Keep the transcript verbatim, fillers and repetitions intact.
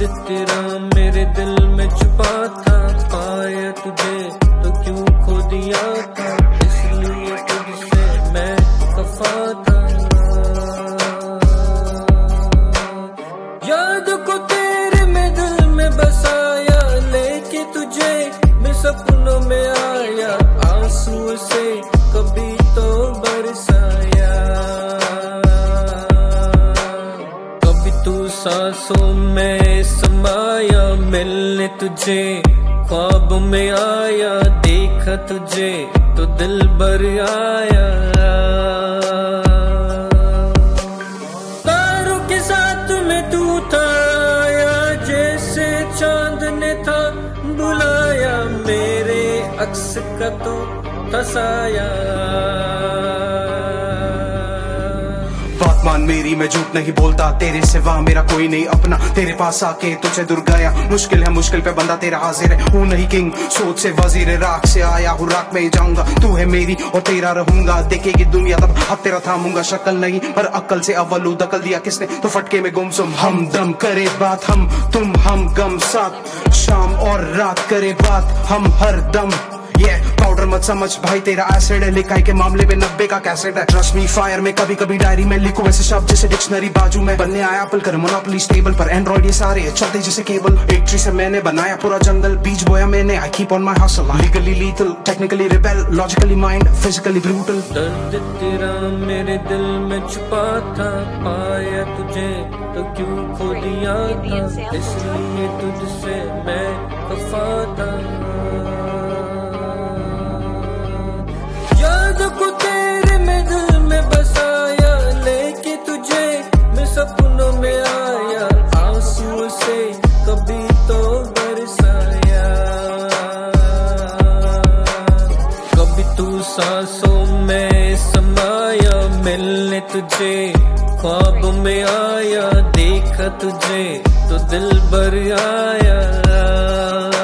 तेरा मेरे दिल में छुपा था, पाया तुझे तो क्यों खो दिया था, इसलिए तुझसे मैं खफा था। याद को तेरे में दिल में बसाया, लेके तुझे मैं सपनों में आया, आंसू से कभी तो बरसाया। कभी तू सांसों में समाया, मिलने तुझे ख्वाब में आया, देखा तुझे तो दिल भर आया। तारों के साथ में तू था आया, जैसे चांद ने था बुलाया, मेरे अक्स का तू था साया। बात मान मेरी, मैं झूठ नहीं बोलता, तेरे सिवा मेरा कोई नहीं अपना, तेरे पास आके तुझे दूर गया, मुश्किल है मुश्किल पे बंदा तेरा हाजिर है, हूँ नहीं किंग सोच से वजीर, राख से आया हूँ राख में ही जाऊंगा, तू है मेरी और तेरा रहूंगा, देखेगी दुनिया तब हाथ तेरा थामूंगा, शक्ल नहीं पर अक्ल से अव्वल दकल दिया किसने तो फटके में गुमसुम। हम दम करे बात हम तुम हम गम साथ, शाम और रात करे बात हम हर दम। ये yeah, पाउडर मत समझ भाई तेरा एसिड है, लिखाई के मामले में नब्बे का कैसेट है, ट्रस्ट मी फायर में कभी कभी डायरी में लिखूं वैसे शब्द जैसे डिक्शनरी बाजू में, बनने आया एप्पल कर मोनोपोली स्टेबल पर एंड्रॉइड ये सारे चलते जैसे केबल, एक ट्री से मैंने बनाया पूरा जंगल, बीज बोया मैंने, I keep on my hustle, legally lethal technically rebel, logically mind physically brutal. दर्द तेरा मेरे दिल में छुपा था, पाया तुझे तो क्यों खो दिया था, इसलिए तुझसे मैं खफा था। याद को तेरे में दिल में बसाया, लेके तुझे मैं सपनों में आया, आंसू से कभी तो बरसाया। कभी तू सांसों में समाया, मिलने तुझे ख्वाब में आया, देखा तुझे तो दिल भर आया।